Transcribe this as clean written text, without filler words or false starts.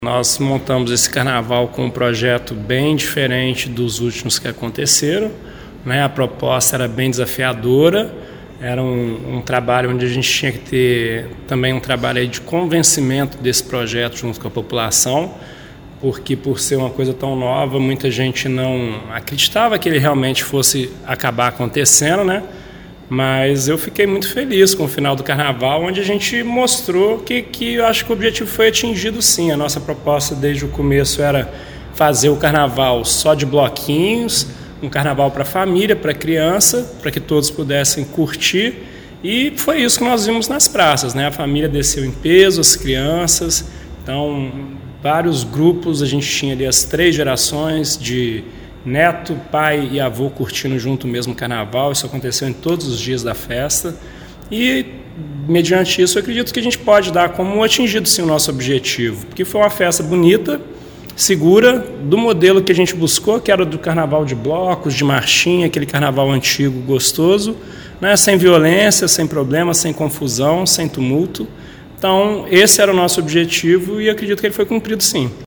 Nós montamos esse carnaval com um projeto bem diferente dos últimos que aconteceram, né? A proposta era bem desafiadora, era um trabalho onde a gente tinha que ter também um trabalho aí de convencimento desse projeto junto com a população, porque por ser uma coisa tão nova, muita gente não acreditava que ele realmente fosse acabar acontecendo, né? Mas eu fiquei muito feliz com o final do carnaval, onde a gente mostrou que eu acho que o objetivo foi atingido sim. A nossa proposta desde o começo era fazer o carnaval só de bloquinhos, um carnaval para a família, para a criança, para que todos pudessem curtir. E foi isso que nós vimos nas praças, né? A família desceu em peso, as crianças. Então, vários grupos, a gente tinha ali as 3 gerações de neto, pai e avô curtindo junto o mesmo carnaval. Isso aconteceu em todos os dias da festa e, mediante isso, eu acredito que a gente pode dar como atingido sim o nosso objetivo, porque foi uma festa bonita, segura, do modelo que a gente buscou, que era do carnaval de blocos, de marchinha, aquele carnaval antigo gostoso, né? Sem violência, sem problema, sem confusão, sem tumulto. Então esse era o nosso objetivo e acredito que ele foi cumprido sim.